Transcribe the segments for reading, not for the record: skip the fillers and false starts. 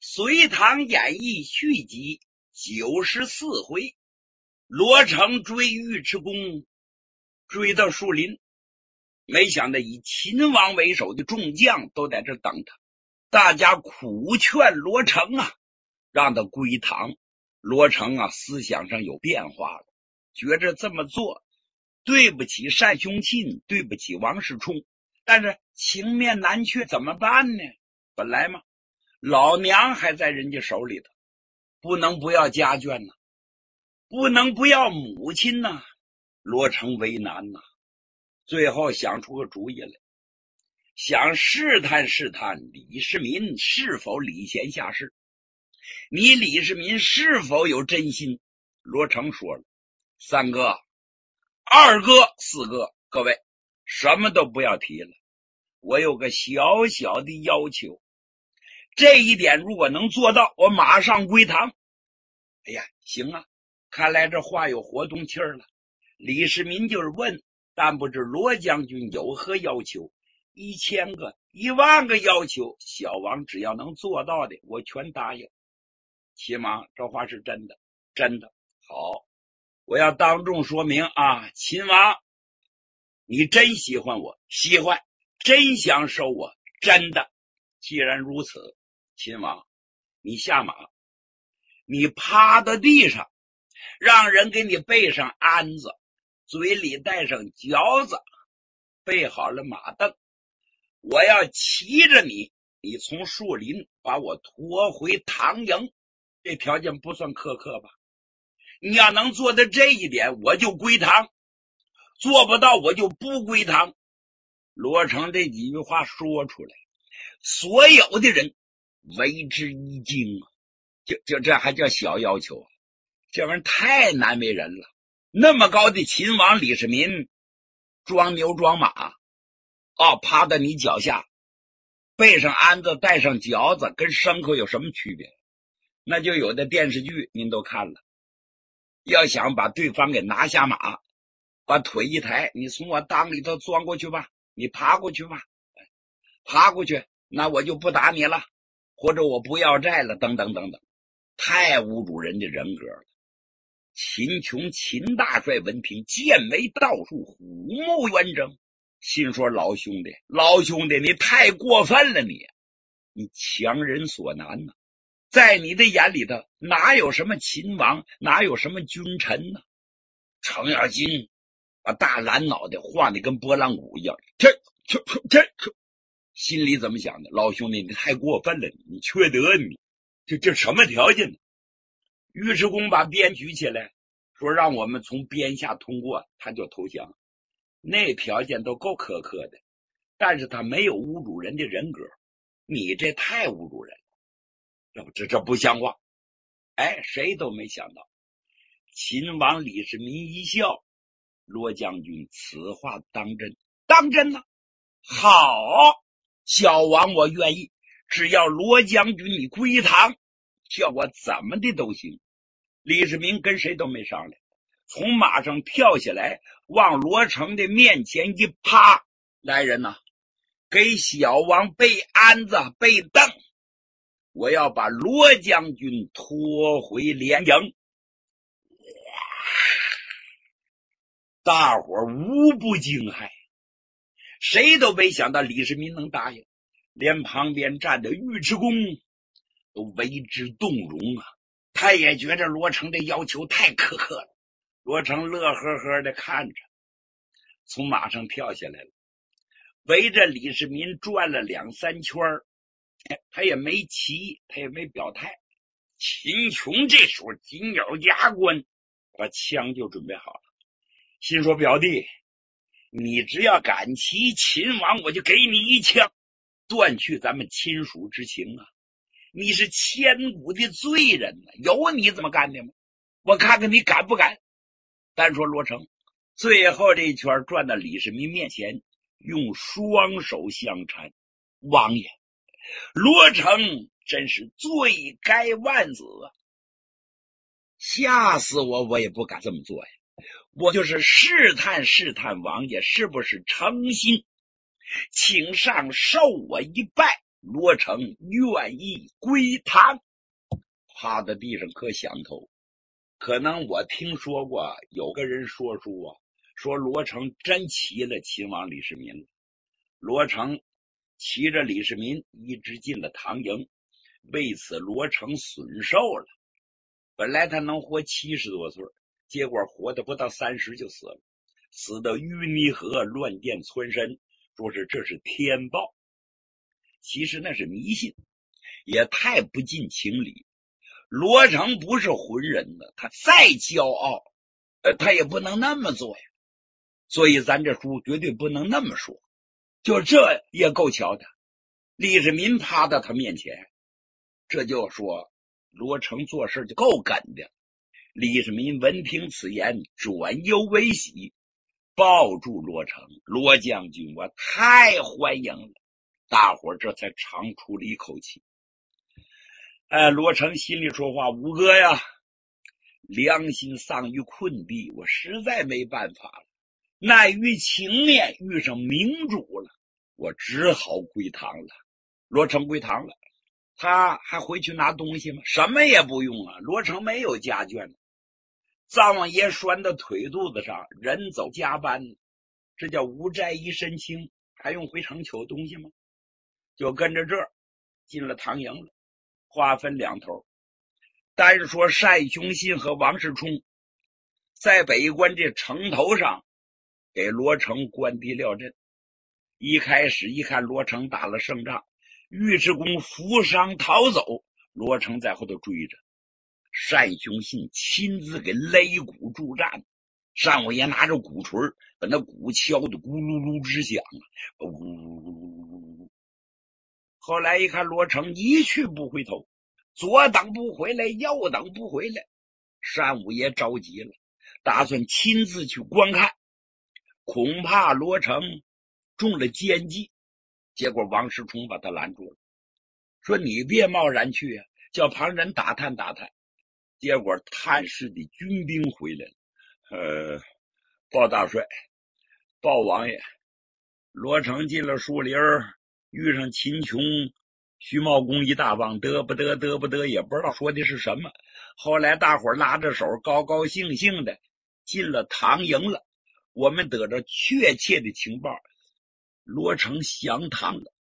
隋唐演义续集94回，罗成追尉迟恭，追到树林，没想到以秦王为首的众将都在这等他，大家苦劝罗成啊，让他归唐。罗成啊，思想上有变化了，觉着这么做对不起单雄信，对不起王世充，但是情面难却，怎么办呢？本来嘛，老娘还在人家手里头，不能不要家眷呢，不能不要母亲呢。罗成为难呐，最后想出个主意来，想试探试探李世民是否礼贤下士。你李世民是否有真心？罗成说了：3哥、2哥、4哥，各位什么都不要提了，我有个小小的要求，这一点如果能做到，我马上归唐。哎呀，行啊，看来这话有活动气儿了。李世民就是问，但不知罗将军有何要求，1000个、10000个要求，小王只要能做到的，我全答应。秦王，这话是真的，真的。好，我要当众说明啊，秦王，你真喜欢我，喜欢，真想收我，真的。既然如此，秦王，你下马，你趴到地上，让人给你备上鞍子，嘴里带上嚼子，备好了马凳，我要骑着你，你从树林把我驮回唐营。这条件不算苛刻吧？你要能做到这一点，我就归唐；做不到，我就不归唐。罗成这几句话说出来，所有的人为之一惊啊！就这还叫小要求啊？这玩意儿太难为人了。那么高的秦王李世民，装牛装马趴在你脚下，背上鞍子带上嚼子，跟牲口有什么区别？那就有的电视剧您都看了，要想把对方给拿下马，把腿一抬，你从我裆里头钻过去吧，你爬过去吧，爬过去，那我就不打你了，或者我不要债了，等等等等，太侮辱人家人格了。秦琼秦大帅闻听，剑眉倒竖，虎目圆睁，心说老兄弟，你太过分了，你强人所难呐！在你的眼里头，哪有什么秦王，哪有什么君臣呢？程咬金把大蓝脑袋晃得跟拨浪鼓一样，这心里怎么想的？老兄弟，你太过分了，你缺德，你这什么条件呢？尉迟恭把鞭举起来，说让我们从鞭下通过，他就投降。那条件都够苛刻的，但是他没有侮辱人的人格，你这太侮辱人了。这不像话。哎，谁都没想到，秦王李世民一笑，罗将军此话当真？当真呢？好，小王我愿意，只要罗将军你归唐，叫我怎么的都行。李世民跟谁都没商量，从马上跳下来，往罗成的面前一趴，来人呐，给小王备鞍子备凳，我要把罗将军拖回连营。大伙无不惊骇，谁都没想到李世民能答应，连旁边站的尉迟恭都为之动容啊！他也觉着罗成的要求太苛刻了。罗成乐呵呵的看着，从马上跳下来了，围着李世民转了2、3圈，他也没骑，他也没表态。秦琼这时候紧咬牙关，把枪就准备好了，心说表弟，你只要敢骑秦王，我就给你一枪，断去咱们亲属之情啊！你是千古的罪人啊，有你这么干的吗？我看看你敢不敢。单说罗成最后这一圈转到李世民面前，用双手相搀，王爷，罗成真是罪该万死啊！吓死我也不敢这么做呀，我就是试探试探王爷是不是诚心，请上受我一拜， 罗成愿意归唐。趴在地上可想头。可能我听说过有个人说书啊，说罗成真骑了秦王李世民了。罗成骑着李世民一直进了唐营，为此罗成损寿了。本来他能活70多岁，结果活得不到30就死了，死到淤泥河乱箭穿身，说是这是天报。其实那是迷信，也太不近情理。罗成不是浑人的，他再骄傲他也不能那么做呀。所以咱这书绝对不能那么说，就这也够巧的。李世民趴到他面前，这就说罗成做事就够梗的。李世民闻听此言，转忧为喜，抱住罗成，罗将军我太欢迎了。大伙这才长出了一口气。罗成心里说话，五哥呀，良心丧于困地，我实在没办法了，奈于情面遇上明主了，我只好归唐了。罗成归唐了，他还回去拿东西吗？什么也不用啊，罗成没有家眷，灶王爷拴到腿肚子上，人走加班，这叫无债一身轻，还用回城求东西吗？就跟着这儿进了唐营了。话分两头，单说单雄信和王世充在北关这城头上给罗成关闭料阵。一开始一看罗成打了胜仗，尉迟恭负伤逃走，罗成在后头追着，单雄信亲自给擂鼓助战，单王爷拿着鼓槌把那鼓敲得咕噜噜直响后来一看罗成一去不回头，左等不回来，右等不回来，单武爷着急了，打算亲自去观看，恐怕罗成中了奸计。结果王世充把他拦住了，说你别贸然去啊，叫旁人打探打探。结果探视的军兵回来了，鲍大帅，鲍王爷，罗成进了树林，遇上秦琼、徐茂公一大帮，得不得也不知道说的是什么。后来大伙拉着手高高兴兴的进了唐营了。我们得着确切的情报，罗成降唐了。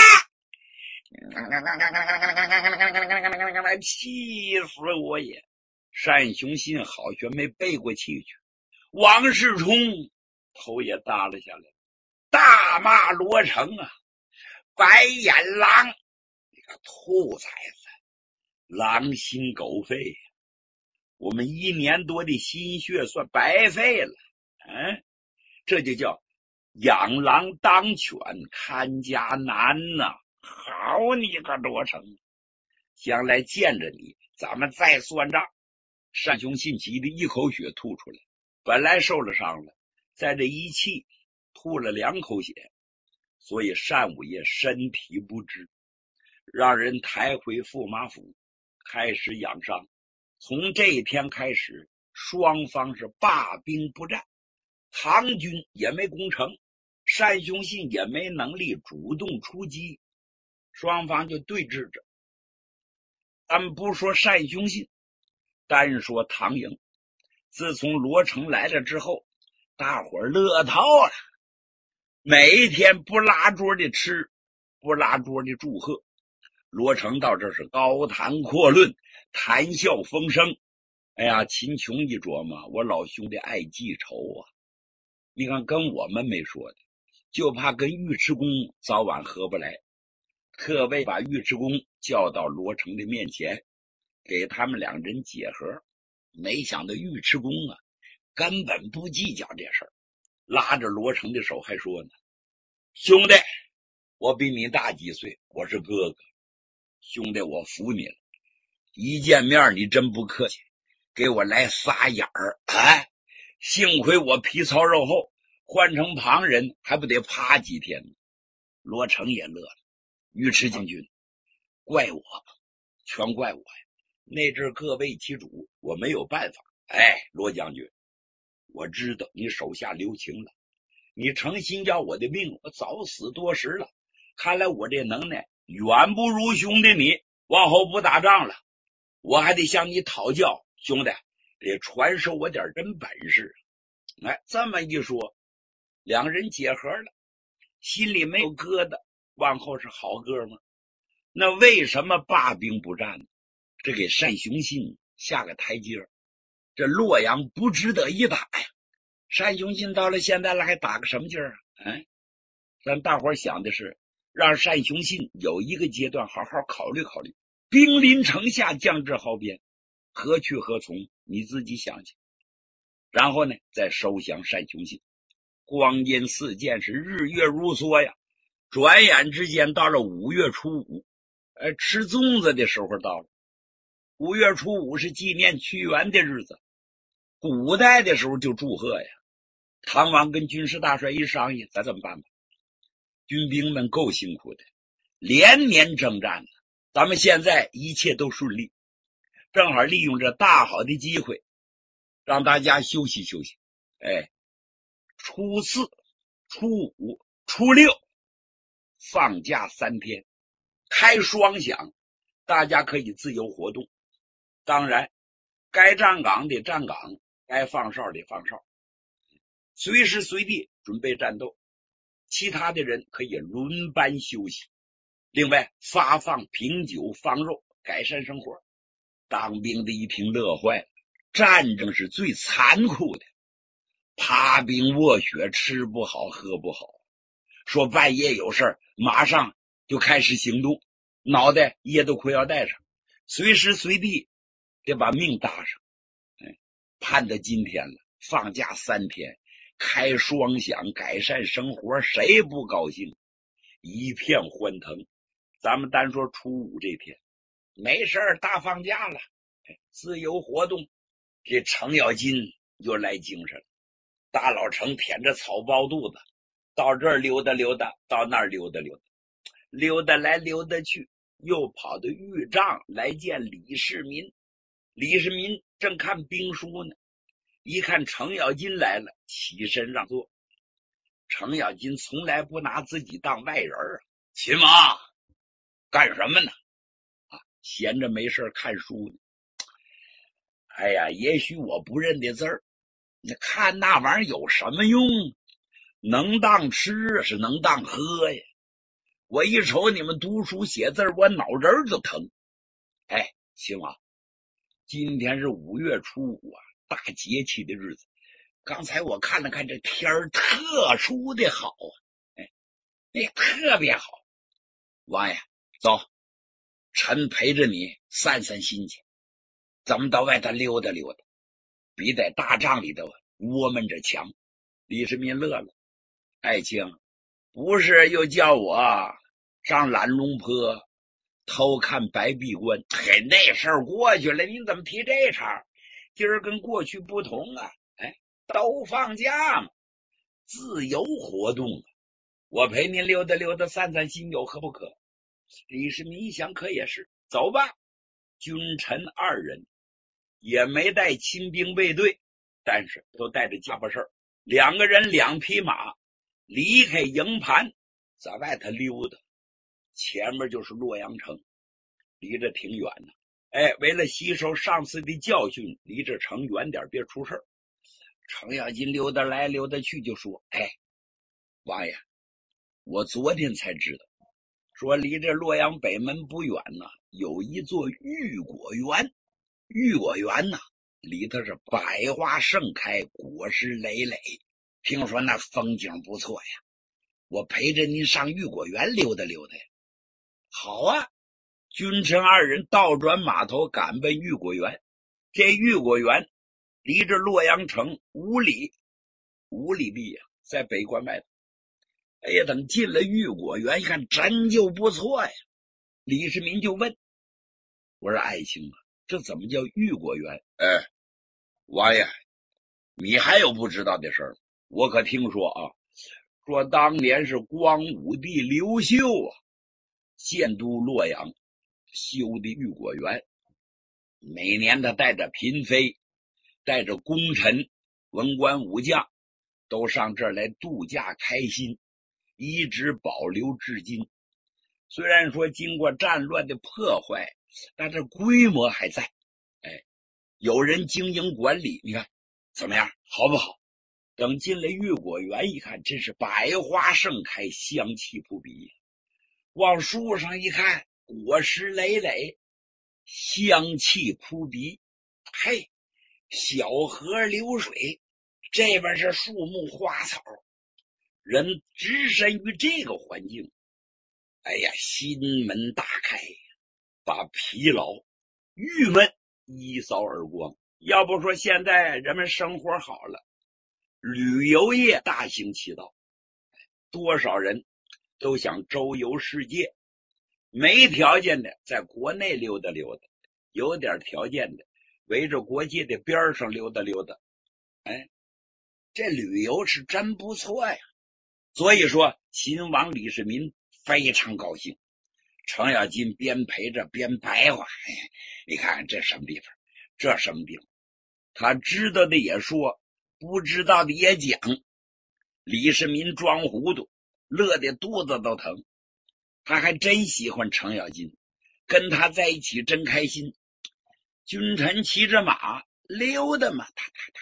气死我也！单雄信好学没背过气去，王世充头也耷拉下来，大骂罗成啊，白眼狼，你个兔崽子，狼心狗肺，我们1年多的心血算白费了。这就叫养狼当犬，看家难呐。好你个罗成，将来见着你咱们再算账。单雄信急的一口血吐出来，本来受了伤了，在这一气吐了2口血，所以单武爷身体不支，让人抬回驸马府开始养伤。从这一天开始，双方是罢兵不战，唐军也没攻城，单雄信也没能力主动出击，双方就对峙着。咱们不说单雄信，单说唐营，自从罗成来了之后，大伙乐透了，每一天不拉桌的吃，不拉桌的祝贺。罗成到这是高谈阔论，谈笑风生。哎呀，秦琼一琢磨，我老兄弟爱记仇啊，你看跟我们没说的，就怕跟尉迟恭早晚合不来，特为把尉迟恭叫到罗成的面前，给他们2人解和。没想到尉迟恭啊根本不计较这事儿，拉着罗成的手还说呢，兄弟，我比你大几岁，我是哥哥，兄弟我服你了，一见面你真不客气，给我来撒眼儿幸亏我皮糙肉厚，换成旁人还不得趴几天呢。罗成也乐了，尉迟将军，怪我，全怪我呀，那阵各为其主，我没有办法。罗将军，我知道你手下留情了，你诚心要我的命，我早死多时了，看来我这能耐远不如兄弟你往后不打仗了，我还得向你讨教，兄弟得传授我点真本事。哎，这么一说，两人结合了，心里没有疙瘩，往后是好哥们。那为什么罢兵不战呢？这给单雄信下个台阶，这洛阳不值得一打呀。单雄信到了现在了，还打个什么劲儿啊？咱大伙想的是让单雄信有一个阶段好好考虑考虑，兵临城下，将至壕边，何去何从？你自己想想。然后呢，再收降单雄信。光阴似箭，是日月如梭呀。转眼之间到了5月初5，吃粽子的时候到了。5月初5是纪念屈原的日子，古代的时候就祝贺呀。唐王跟军事大帅一商议，咱怎么办吧？军兵们够辛苦的，连年征战呢。咱们现在一切都顺利，正好利用这大好的机会，让大家休息休息。初4、初5、初6放假3天，开双响，大家可以自由活动。当然，该站岗的站岗，该放哨的放哨，随时随地准备战斗。其他的人可以轮班休息。另外，发放瓶酒放肉，改善生活。当兵的一听乐坏了，战争是最残酷的，趴兵卧雪，吃不好喝不好，说半夜有事马上就开始行动，脑袋掖到裤腰带上，随时随地得把命搭上。盼到今天了，放假3天，开双响，改善生活，谁不高兴？一片欢腾。咱们单说初5这天，没事大放假了，自由活动。这程咬金又来精神了，大老程舔着草包肚子，到这儿溜达溜达，到那儿溜达溜达，溜达来溜达去，又跑到豫章来见李世民。李世民正看兵书呢，一看程咬金来了，起身让座。程咬金从来不拿自己当外人啊。秦王干什么呢？闲着没事看书呢。哎呀，也许我不认得字儿，你看那玩意儿有什么用？能当吃是能当喝呀。我一瞅你们读书写字，我脑仁就疼。秦王，今天是5月初5啊，大节气的日子。刚才我看了看这天儿，特殊的好啊，那特别好。王爷，走，臣陪着你散散心去。咱们到外头溜达溜达，比在大帐里头窝闷着强。李世民乐了，爱卿，不是又叫我上懒龙坡偷看白璧关？那事儿过去了，你怎么提这茬？今儿跟过去不同啊，都放假嘛，自由活动啊。我陪您溜达溜达，散散心，有何不可？李世民一想，可也是，走吧。君臣2人也没带亲兵卫队，但是都带着家伙事儿，2个人2匹马，离开营盘，在外头溜达。前面就是洛阳城，离着挺远呢。为了吸收上次的教训，离这城远点，别出事儿。程咬金溜达来溜达去，就说：王爷，我昨天才知道，说离这洛阳北门不远呢，有一座玉果园。玉果园呢，里头是百花盛开，果实累累，听说那风景不错呀。我陪着您上玉果园溜达溜达呀。好啊，君臣2人倒转马头赶奔玉果园。这玉果园离着洛阳城5里地呀，在北关外头。等进了玉果园一看，真就不错呀。李世民就问，我说爱卿啊，这怎么叫玉果园？王爷，你还有不知道的事儿？我可听说啊，说当年是光武帝刘秀建都洛阳修的玉果园，每年他带着嫔妃，带着功臣、文官武将，都上这儿来度假开心，一直保留至今。 虽然说经过战乱的破坏，但这规模还在。有人经营管理，你看怎么样，好不好？等进了玉果园一看，真是百花盛开，香气扑鼻。往树上一看，果实累累，香气扑鼻。嘿，小河流水，这边是树木花草，人置身于这个环境，哎呀，心门大开，把疲劳郁闷一扫而光。要不说现在人们生活好了，旅游业大行其道，多少人都想周游世界，没条件的在国内溜达溜达，有点条件的围着国界的边上溜达溜达。这旅游是真不错呀。所以说秦王李世民非常高兴，程咬金边陪着边白话，你看这什么地方，这什么地方，他知道的也说，不知道的也讲。李世民装糊涂，乐得肚子都疼。他还真喜欢程咬金，跟他在一起真开心。君臣骑着马溜达嘛，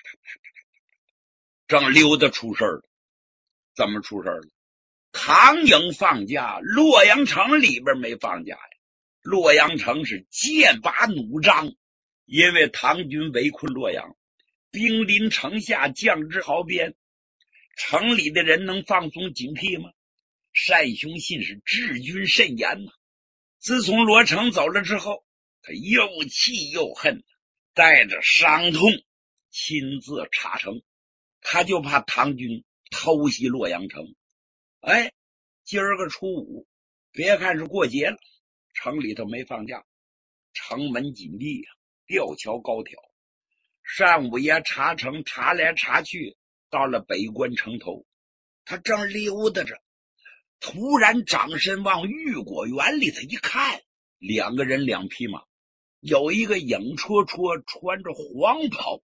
正溜达出事了。怎么出事了？唐营放假，洛阳城里边没放假呀。洛阳城是剑拔弩张，因为唐军围困洛阳，兵临城下，将至壕边，城里的人能放松警惕吗？单雄信是治军甚严呐。自从罗成走了之后，他又气又恨，带着伤痛亲自查城，他就怕唐军偷袭洛阳城。今儿个初五，别看是过节了，城里头没放假，城门紧闭啊，吊桥高挑。单武爷查城，查来查去，到了北关城头，他正溜达着，突然掌身往玉果园里头一看，两个人两匹马，有一个影绰绰穿着黄袍。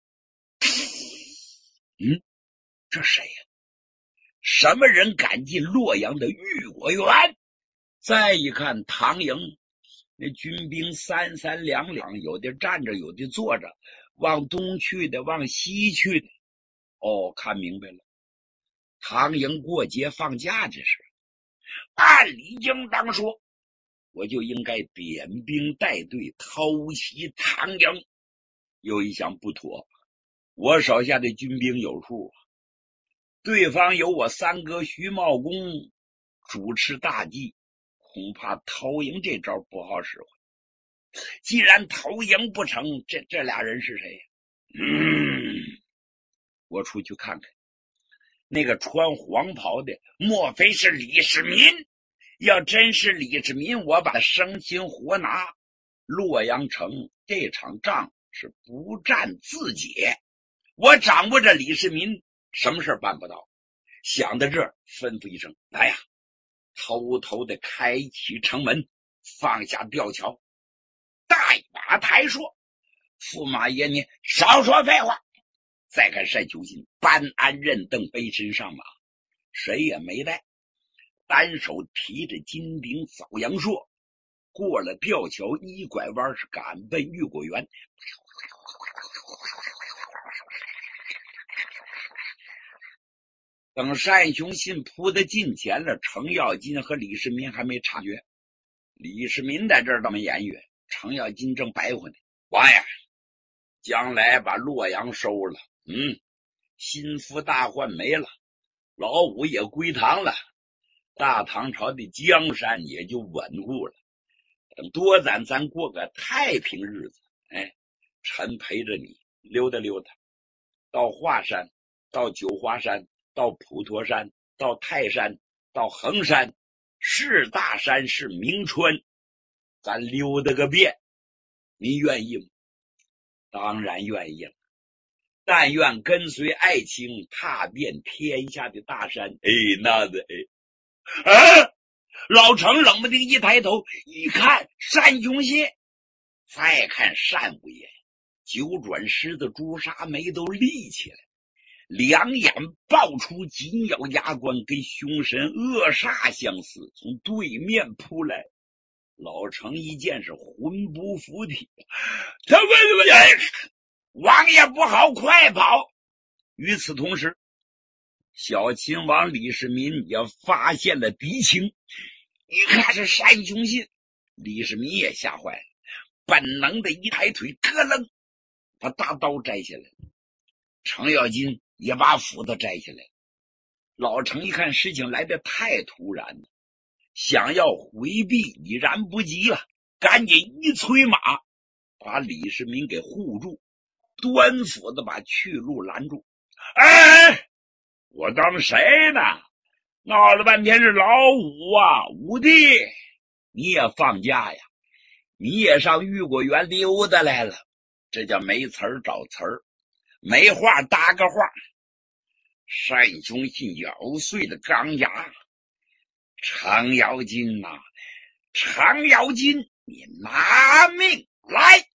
这谁呀？什么人敢进洛阳的玉果园？再一看唐营，那军兵三三两两，有的站着，有的坐着，往东去的，往西去的。看明白了，唐营过节放假这事，按理应当说，我就应该点兵带队偷袭唐营。又一想不妥，我手下的军兵有数，对方有我三哥徐茂公主持大计，恐怕偷营这招不好使。既然偷营不成，这俩人是谁？我出去看看。那个穿黄袍的，莫非是李世民？要真是李世民，我把他生擒活拿。洛阳城这场仗是不战自解，我掌握着李世民，什么事办不到。想到这儿，吩咐一声，来呀，偷偷的开启城门，放下吊桥。大马台说，驸马爷你少说废话。再看单雄信搬鞍认凳，背身上马，谁也没带，单手提着金鼎扫阳槊，过了吊桥，一拐弯是赶奔玉果园。等单雄信扑得近前了，程咬金和李世民还没察觉。李世民在这儿倒没言语，程咬金正白话呢。王爷，将来把洛阳收了，心腹大患没了，老五也归唐了，大唐朝的江山也就稳固了。等多咱过个太平日子，臣陪着你溜达溜达，到华山，到九华山，到普陀山，到泰山，到衡山，是大山是名川，咱溜达个遍，你愿意吗？当然愿意了。但愿跟随爱卿踏遍天下的大山。老程冷不丁一抬头一看，单雄信，再看单武爷，九转狮子朱砂眉都立起来， 两眼爆出金咬牙关，跟凶神恶煞相似，从对面扑来。老程一见是魂不附体，他问王爷不好，快跑！与此同时，小秦王李世民也发现了敌情，一看是单雄信，李世民也吓坏了，本能的一抬腿，咯楞把大刀摘下来，程咬金也把斧子摘下来。老程一看事情来得太突然了，想要回避已然不及了，赶紧一催马，把李世民给护住，端斧子把去路拦住。哎，我当谁呢？闹了半天是老五啊，五弟，你也放假呀？你也上御果园溜达来了？这叫没词儿找词儿，没话搭个话。单雄信咬碎了钢牙，程咬金啊，程咬金，你拿命来！